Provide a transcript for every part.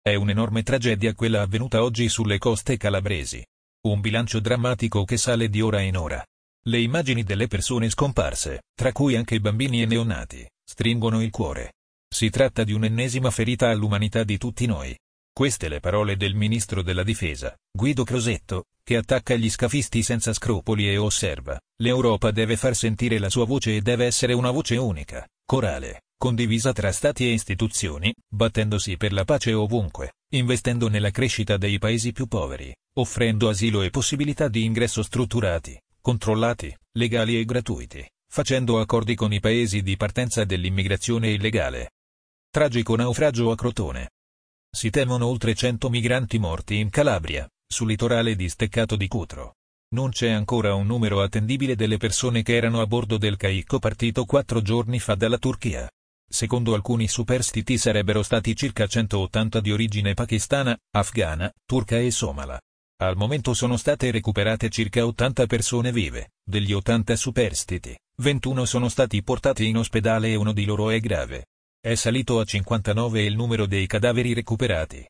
È un'enorme tragedia quella avvenuta oggi sulle coste calabresi. Un bilancio drammatico che sale di ora in ora. Le immagini delle persone scomparse, tra cui anche bambini e neonati, stringono il cuore. Si tratta di un'ennesima ferita all'umanità di tutti noi. Queste le parole del ministro della difesa, Guido Crosetto, che attacca gli scafisti senza scrupoli e osserva: l'Europa deve far sentire la sua voce e deve essere una voce unica, corale, condivisa tra stati e istituzioni, battendosi per la pace ovunque, investendo nella crescita dei paesi più poveri, offrendo asilo e possibilità di ingresso strutturati, controllati, legali e gratuiti, facendo accordi con i paesi di partenza dell'immigrazione illegale. Tragico naufragio a Crotone. Si temono oltre 100 migranti morti in Calabria, sul litorale di Steccato di Cutro. Non c'è ancora un numero attendibile delle persone che erano a bordo del caicco partito 4 giorni fa dalla Turchia. Secondo alcuni superstiti sarebbero stati circa 180 di origine pakistana, afghana, turca e somala. Al momento sono state recuperate circa 80 persone vive. Degli 80 superstiti, 21 sono stati portati in ospedale e uno di loro è grave. È salito a 59 il numero dei cadaveri recuperati.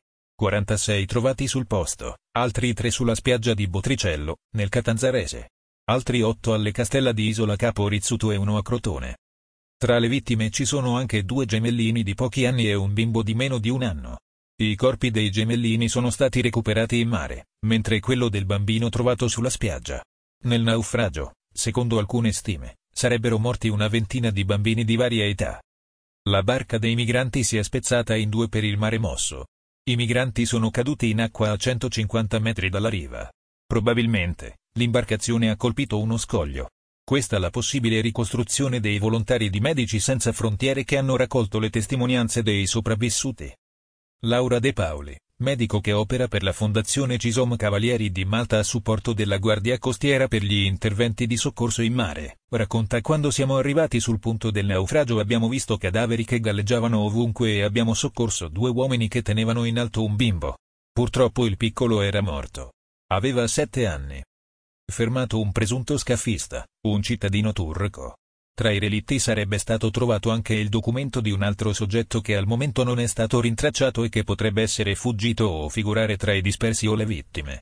46 trovati sul posto, altri 3 sulla spiaggia di Botricello, nel Catanzarese. Altri 8 alle Castella di Isola Capo Rizzuto e 1 a Crotone. Tra le vittime ci sono anche 2 gemellini di pochi anni e un bimbo di meno di 1 anno. I corpi dei gemellini sono stati recuperati in mare, mentre quello del bambino trovato sulla spiaggia. Nel naufragio, secondo alcune stime, sarebbero morti una ventina di bambini di varia età. La barca dei migranti si è spezzata in 2 per il mare mosso. I migranti sono caduti in acqua a 150 metri dalla riva. Probabilmente, l'imbarcazione ha colpito uno scoglio. Questa è la possibile ricostruzione dei volontari di Medici Senza Frontiere che hanno raccolto le testimonianze dei sopravvissuti. Laura De Paoli, medico che opera per la Fondazione Cisom Cavalieri di Malta a supporto della Guardia Costiera per gli interventi di soccorso in mare, racconta: quando siamo arrivati sul punto del naufragio abbiamo visto cadaveri che galleggiavano ovunque e abbiamo soccorso 2 uomini che tenevano in alto un bimbo. Purtroppo il piccolo era morto. Aveva 7 anni. Fermato un presunto scafista, un cittadino turco. Tra i relitti sarebbe stato trovato anche il documento di un altro soggetto che al momento non è stato rintracciato e che potrebbe essere fuggito o figurare tra i dispersi o le vittime.